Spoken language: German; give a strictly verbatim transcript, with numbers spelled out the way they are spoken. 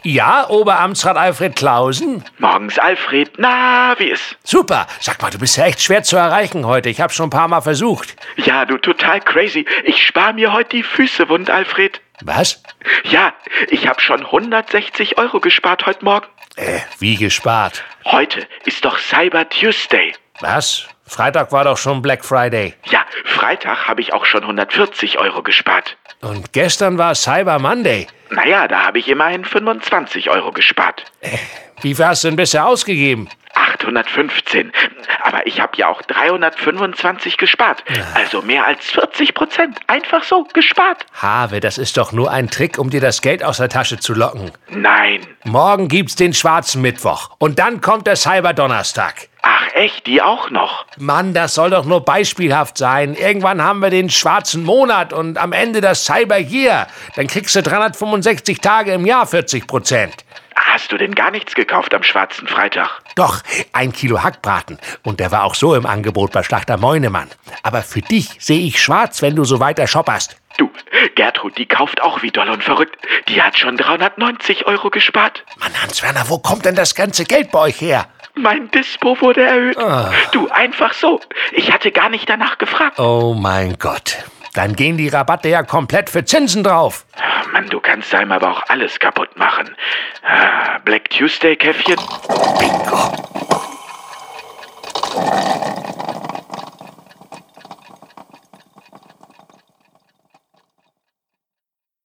Ja, Oberamtsrat Alfred Klausen? Morgens, Alfred. Na, wie ist? Super. Sag mal, du bist ja echt schwer zu erreichen heute. Ich hab's schon ein paar Mal versucht. Ja, du, total crazy. Ich spar mir heute die Füße wund, Alfred. Was? Ja, ich hab schon hundertsechzig Euro gespart heute Morgen. Äh, wie gespart? Heute ist doch Cyber Tuesday. Was? Freitag war doch schon Black Friday. Ja, Freitag habe ich auch schon hundertvierzig Euro gespart. Und gestern war Cyber Monday. Naja, da habe ich immerhin fünfundzwanzig Euro gespart. Äh, wie viel hast du denn bisher ausgegeben? achthundertfünfzehn. Aber ich habe ja auch dreihundertfünfundzwanzig gespart. Ja. Also mehr als vierzig Prozent. Einfach so gespart. Have, das ist doch nur ein Trick, um dir das Geld aus der Tasche zu locken. Nein. Morgen gibt's den schwarzen Mittwoch. Und dann kommt der Cyber-Donnerstag. Ach echt, die auch noch? Mann, das soll doch nur beispielhaft sein. Irgendwann haben wir den schwarzen Monat und am Ende das Cyber Year. Dann kriegst du dreihundertfünfundsechzig Tage im Jahr vierzig Prozent. Hast du denn gar nichts gekauft am schwarzen Freitag? Doch, ein Kilo Hackbraten. Und der war auch so im Angebot bei Schlachter Meunemann. Aber für dich sehe ich schwarz, wenn du so weiter shopperst. Du, Gertrud, die kauft auch wie doll und verrückt. Die hat schon dreihundertneunzig Euro gespart. Mann, Hans-Werner, wo kommt denn das ganze Geld bei euch her? Mein Dispo wurde erhöht. Oh. Du, einfach so. Ich hatte gar nicht danach gefragt. Oh mein Gott. Dann gehen die Rabatte ja komplett für Zinsen drauf. Mann, du kannst einem aber auch alles kaputt machen. Black Tuesday, Käffchen? Bingo.